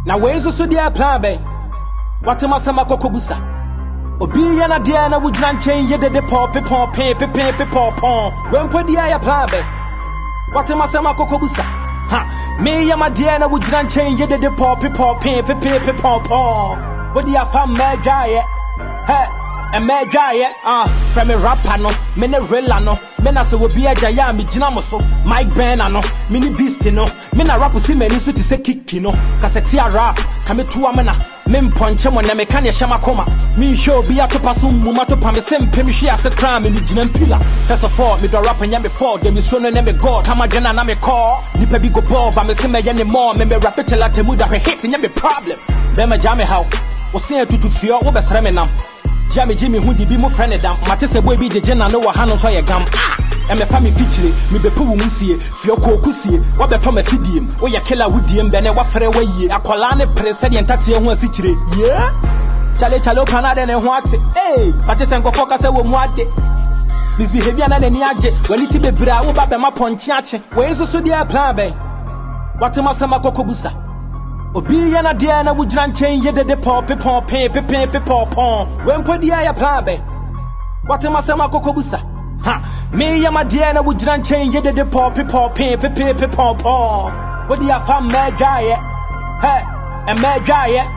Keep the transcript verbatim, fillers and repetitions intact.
Now where's the so dear plan bay? What am I sama kokobusa? Obi yana dear na would not change ye de pop pop pepe pepe pop pon. When put the aya plan bay? What am I sama kokobusa? Ha, me yama dear na would not change ye de pop pop pepe pepe pop pon. What the afam mega Hey, a mega ah, from a rapper no, mene rela no, mena se will be a jaya mi jinamoso, Mike Benano, mini beast no, mena rap si meni so to say kick no, Cassetia rap, come to a mena, men punch him on a mechanic shamakoma, me show be a to passum, mumato pamisem, pemishi as a crime in the jinan pillar. First of all, me the rap and yammy fall, them is shown and name God, come again and I'm a call, Nipa bigo ball, but me see me any more, me rap it like a muda, her hits and yammy problem. Then my jammy how, was saying to to fear over Sremenam. Jammy Jimmy who did be more friendly than Matisse boy be the general no hand on soya gum. Ah, and my family feature, me be poo musie, Fioko Kusi, what the from a fidium, or ya killer would dim, Bene Waffre away, a colane president Tatia one city. Yeah? Chale Chalo Canada and what? Hey, Patches and go focus on what day. Misbehavior and any adject, when it be bravo, Baba Ponchiache, where's the so dear plan bay? What am I sama kokobusa? Obi yana dear na would not change ye de pop pop pepe pepe pop pon. When put the aya plan bay? What am I sama kokobusa? Ha, me yama dear na would not change ye de pop pop pepe pepe pop pon. What the afam mega Hey, a mega